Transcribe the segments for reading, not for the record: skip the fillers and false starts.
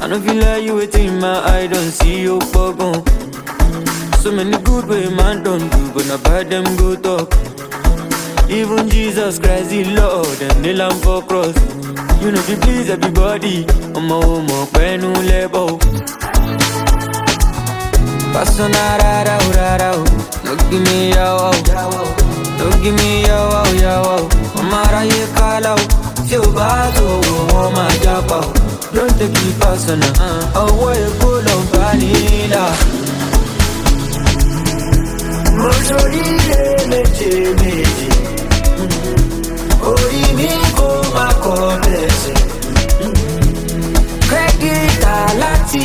know feel like you waiting my eye don't see you buggun. So many good way man don't do, but not bad them go talk. Even Jesus Christ the Lord and the Lamb for cross. You know if please everybody, I'm a homo penu lebo. Pasonara rara, no give me yaw, no give me yaw. Amara ye kala, feel bad oh my japa. Don't take it personal, oh you full of vanilla. Mojori meje meje, ori mi ko ma kobese. Credit alati,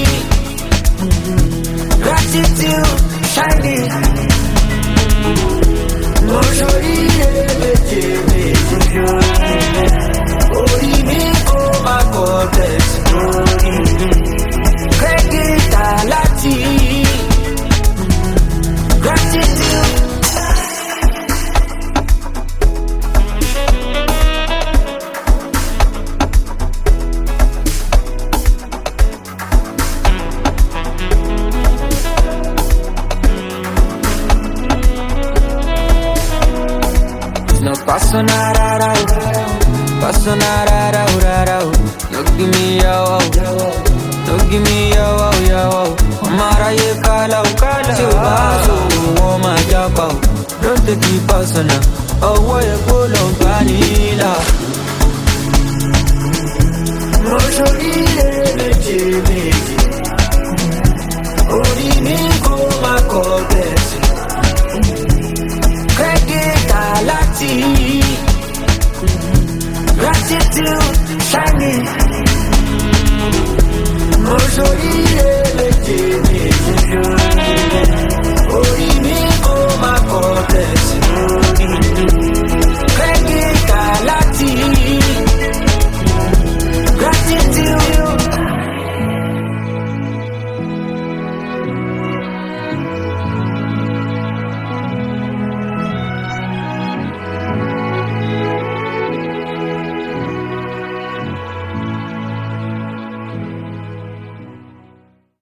gratitude shining. Mojori meje meje, ori mi ko ma kobese. Credit alati, gratitude. No paso nada, no give me yaw, no give me yaw. Amara ye kala, chivazo, oh my japa. Don't take it personal, oh you full of vanilla. Mojori meje meje, ori mi ko ma kobese. Credit alati, gratitude shining. Mojori meje meje.